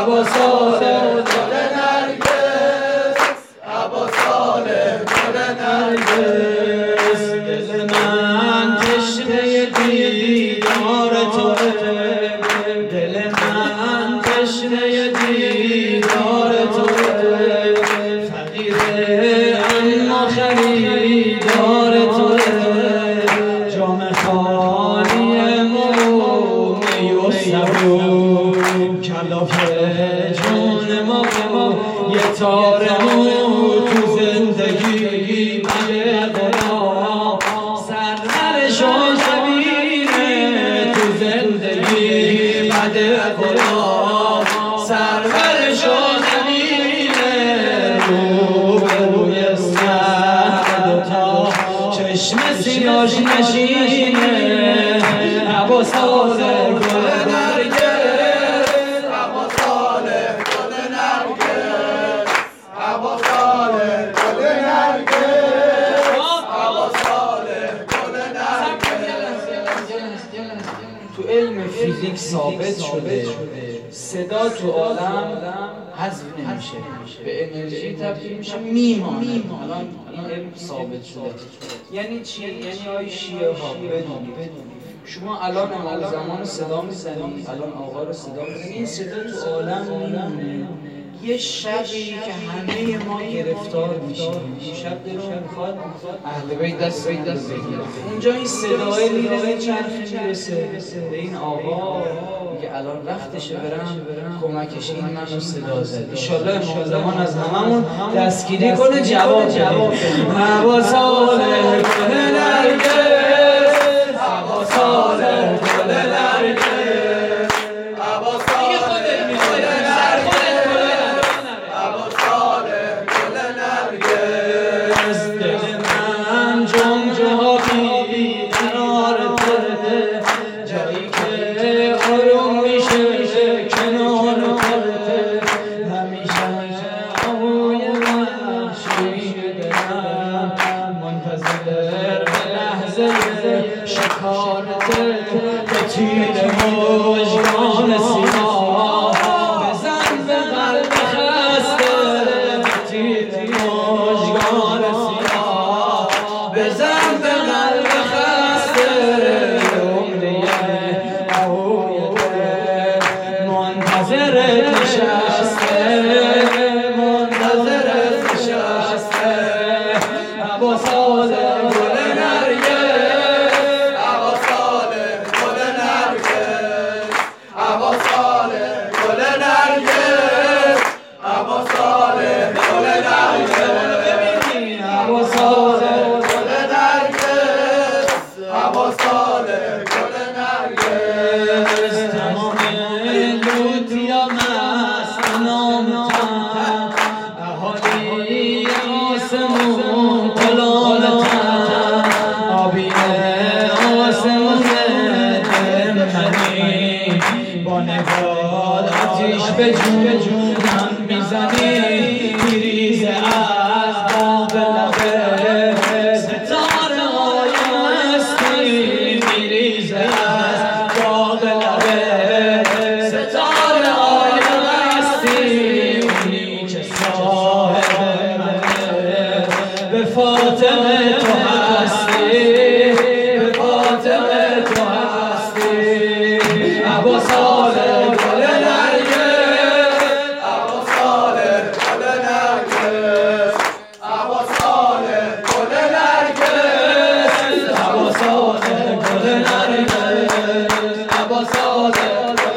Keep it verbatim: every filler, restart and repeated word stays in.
عباسال گل نرگس، عباسال گل نرگس. دل من تشنه دیدار توه، دل من تشنه دیدار توه، فقیره اما خریدار توه، جام خالی مو می و سبو، کلافه جون ما یه تار مو تو زندگی بده خدا، سرورشو زمینه تو زندگی بده خدا، سرورشو زمینه رو به روی سر دوتا چشم سیاش نشینه. عباسال گل نرگس، عباسال گل نرگس، عباسال گل نرگس، عباسال گل نرگس. تو علم فیزیک ثابت شده صدا تو عالم حذف نمیشه، به انرژی تبدیل میشه، میمانه. الان این علم ثابت شده. یعنی چی؟ یعنی آی شیعه ها بدونید شما الان امام زمان صدا میزنید، الان آقا رو صدا میزنید، این صدا تو عالم میمونه. یه شبی که همه ما گرفتار میشیم، این شب دلمون میخواد اهل بیت دست بیت دست بگیرن، اونجا این صدای میره میچرخه میرسه به این آقا، میگه الان وقتشه برم کمکش، این منو صدا زد. انشالله امام زمان از هممون دستگیری کنه، جواب جواب عباسال گل نرگس، عباسال گل نرگس، عباسال گل نرگس. دل من جمجمه‌ای قرار داده، جایی که آروم میشه کنار داده، همیشه آهوی وحشی دلم منتظر به لحظه شکار دل، به تیر مژگان سیاه بزن به قلب خسته، به تیر مژگان سیاه بزن به قلب خسته. عمریه آهوی دل منتظر نشسته، منتظر نشسته. عباسال گل نرگس، عباسال گل نرگس، عباسال گل نرگس، عباسال گل نرگس، عباسال گل نرگس، عباسال گل نرگس. تمام لوطیا مست نامتن، اهالی آسمون قلالتن، آبی آسمون دل منی، با نگاه آتیش به جونم میزنی، میریزه از باغ لبه ستاره های مستی، میریزه از باغ لبه ستاره های مستی. اونی که صاحب منه به فاطمه تو هستی، به فاطمه تو هستی. عباسال گل نرگس، عباسال گل نرگس، عباسال گل نرگس، عباسال گل نرگس، عباسال